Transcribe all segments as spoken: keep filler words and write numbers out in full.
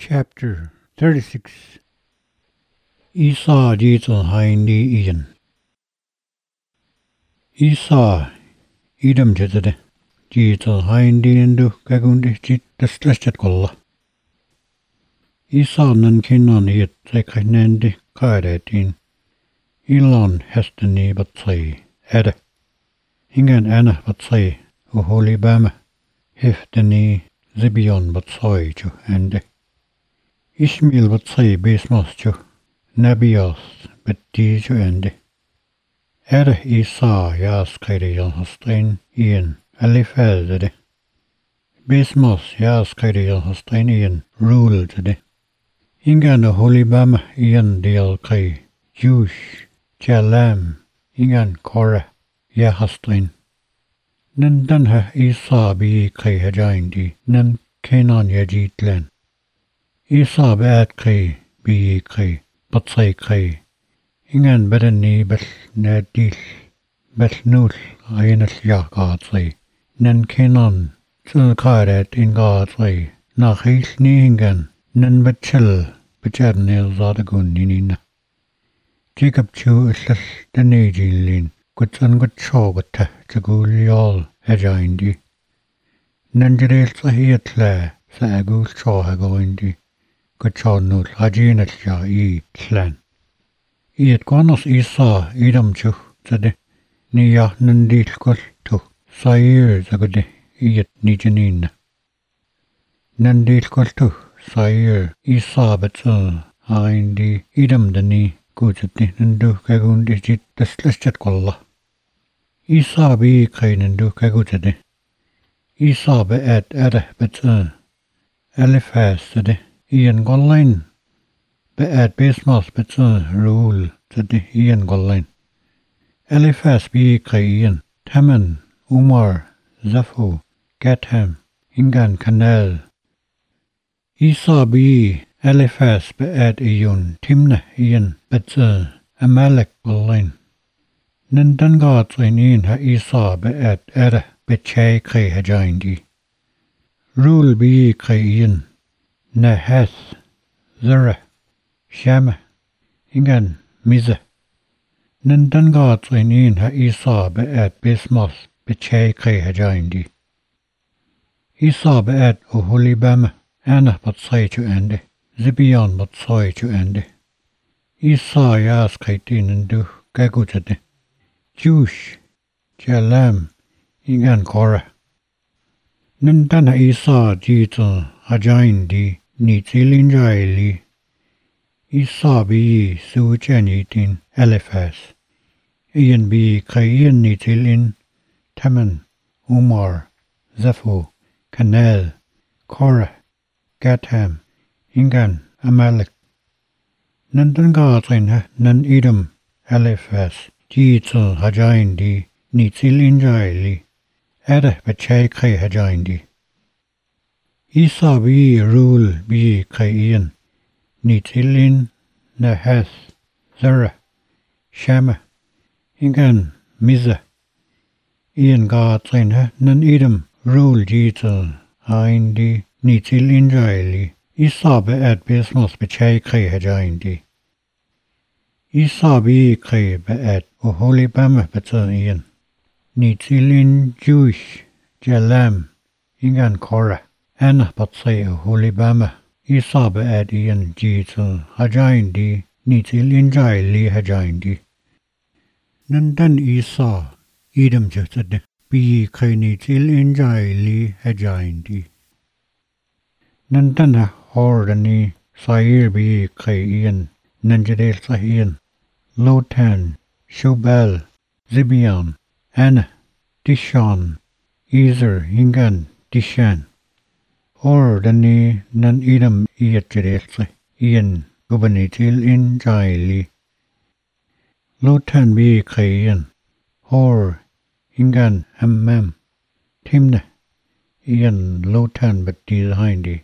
Chapter thirty-six. Esau Jeetel Haindi Ian. Esau Edom Jetade Jeetel Haindi Ndu Gagundi Jit the Stretched Kolla. Esau Nan Kinon Yet Zekanendi Kaidatin Elon Hestani but say Ada Ingan Anna but say O Holy Bama Heftani Zibion but soy chu and Ishmael but say Basmos chu Nabios but di chu and Ada Esau Yas Kaidion Hostain Ian Alifazade Basmos Yas Kaidion Hostain Ian ruled today. Ingan the Holy Bama Ian Deal Kai Jush Jalam Ingan Korah Yahostain Nan danha Esau be Kai Hajaindi Nan Canon Yajitlan Esau bad Kai be Kai but say Kai Ingan bedani bet nadil bet nul Ayanat Yakad say Nan Canon Til Kaidat in God say Nachis Ningan Nan bet chill Bajadnil Zadagun Ninina Jacob Chu is less than Ajilin Good son good show but to go all Hajaindi Nanjadil Sahiatla Sagul Shaw Hagoindi Good show no Hajinat Ya E Slan Eat Guanos Esau Edom Chu Sade Nia Nandil Kul to Sayer Zagode Eat Nijanina Nandil Kul to Sayer Esau but so Haindi Edom Dani Gujati Nandu Kagundi Jit the Sleshet Kolla Esau be Kain and do Kagutade. Esau be at Ada but uh Eliphaz today. Ian Gollain be at Basmos but uh rule today Ian Gollain. Eliphaz be Kain, Taman, Umar, Zaphu, Gatham, Ingan Canal. Esau be Eliphaz be at Ion, Timna Ian but uh Amalek Gollain. Nandan God in ha Esau be at Ada be chay Kai Hajaindi. Rule be Kayin Nahas Zara Shama Ingan Miza. Nandan God in ha Esau be at Basmos be chay Kai Hajaindi. Esau be at O Holy Bama Anna but say to ende Zibion but soy to ende. Esau yas Kaitin and do Gagutade. Jush, Jalam, Ingan Korah. Nandana Esau Jeetel Hajaindi Nitilin Jaili. Esau be Sujanitin Eliphaz. Ian be Kayin Nitilin Taman, Umar, Zaphu, Canal, Korah, Gatham, Ingan, Amalek. Nandan Gatlin Nan Edom Eliphaz. Jeetel Hajaindi Nitilin Jaili Ada Bachay Kai Hajaindi Esau be rule be Kayin Nitilin Nahas Zara Shama Ingan Miza Ian Gatlin Nan Edom rule Jeetel Haindi Nitilin Jaili Esau be at Basmos Bachay Kai Hajaindi Esau be Kai be at O Holy Bama Batanian Nitilin Jewish Jalam Ingan Korah Anna but say O Holy Bama Esau be at Ian Jeetel Hajaindi Nitilin Jaili Hajaindi Nandan Esau Edom Jetade be Kai Nitilin Jaili Hajaindi Nandana Hordani Sair be Kai Ian Nanjadel Sahian Lotan Shobal Zibion Anna Dishon Ezer Ingan Dishan Or Dani Nan Edom Iatjadel Ian Gubanitil in Jaili Lotan be Kayan Or Ingan Hammam Timna Ian Lotan but Dizahindi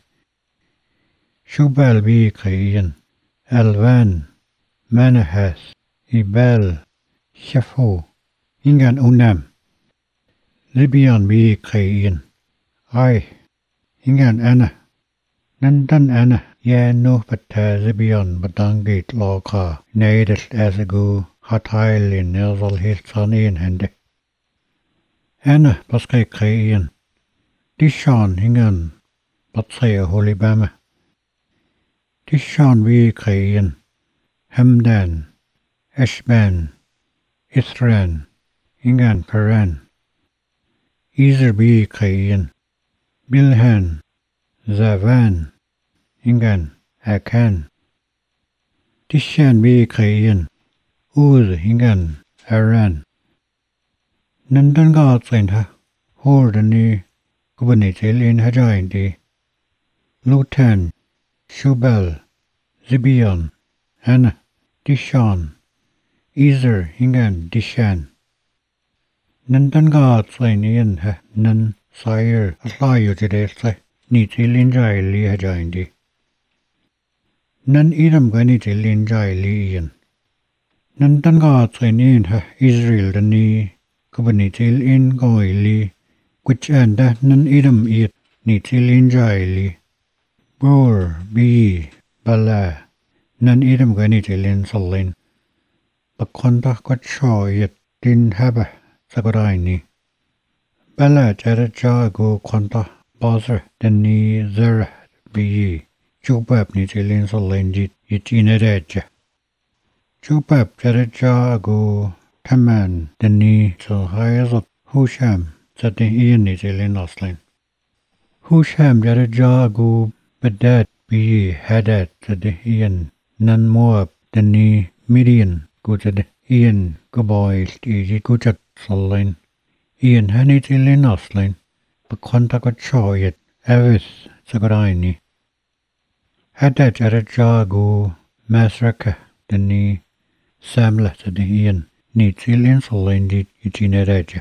Shobal be Kayan Alvan, Manahas, Ibal, Shapho, Ingan Unam, Libion be Kayin, I, Ingan Anna, Nandan ana yano patta zibion badangit loka neidel asagu hatailin nerzal hilsanin hende. Ana paskay kayin. Dishan hingan patsaya holibama. Dishan vi kayin. Hamdan, Ashban, Ithran, hingan Paran. Izer bi kayin. Bilhan, Zavan, hingan Akan. Dishan bi kayin. Uz hingan Aran. Nandan gaatsain ha. Hordani kubanitilin hajaindi. Lutan, Shubal, Zibion, Ana, Dishan, Ezer hingan Dishan. Nandan gaatsain iyan ha. Nan Sire Aslayo Jadesle, Nitilin Jaili hajaindi. Nan idam ganitilin Jaili iyan. Nandan gaatsain iyan ha. Israel dani kubanitil in goili. Which anda nan idam iat nitilin Jaili. Bor, bi, bala. Nan idam ganitilin salin. Bakonta kwat shaw iat din haba saguraini. Bala jara jago konta bazar dani zara bi. Jubab nitilin salin jit itina reja. Jubab jara jago taman dani sulhayazat Husham Sati iyan nitilin aslin. Husham jara jago Badad bi Hadad sati iyan nan Moab dani Midian gutad iyan gaboil iji gutat salin. Iyan hanitilin aslin. Bakontakat shoyat avis sagaraini. Hadad jara jago Masraka dani Samla sati iyan nitilin salin jit itina reja.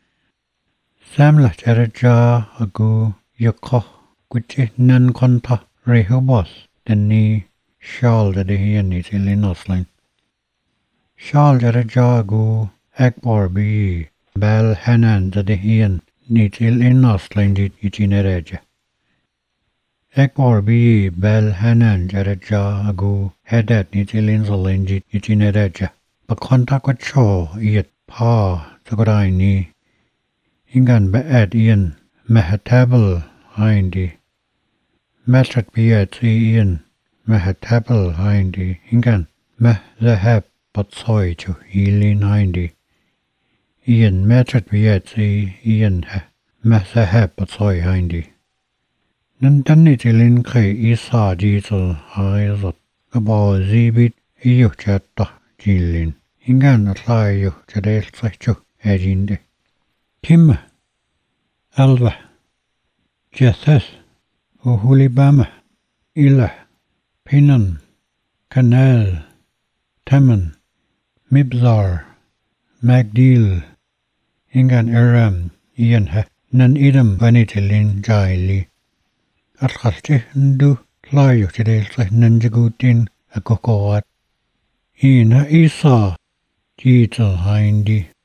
Samla jara jago Yakoh Guti nan konta Rehobos dani Shal sati iyan nitilin aslin. Shal jara jago Akbar bi Bal Hanan sati iyan nitilin aslin jit itina reja. Akbar bi Bal Hanan jara jago Hadad nitilin salin jit itina reja. Bakontakat shaw iat pa sagaraini. Hingan ba'ad iyan mahatabal haindi. Matrat biyat iyan mahatabal haindi. Hingan mah zahab patsoy chu hilin haindi. Iyan matrat biyat iyan ha mah zahab patsoy haindi. Nandan nitilin kay isa jital hayazat. Gabaw zibit iyo chatta jilin. Hingan atlayo jadel sachu ajinde. Kim, Alva, Jetheth, Ohulibama, Ilah, Pinan, Canal, Taman, Mibzar, Magdil, Ingan Aram, Ian ha, nan idam vanitilin jaili. Atkalti ndu layo jadel nanjagutin akokoat. Ina isa jita haindi.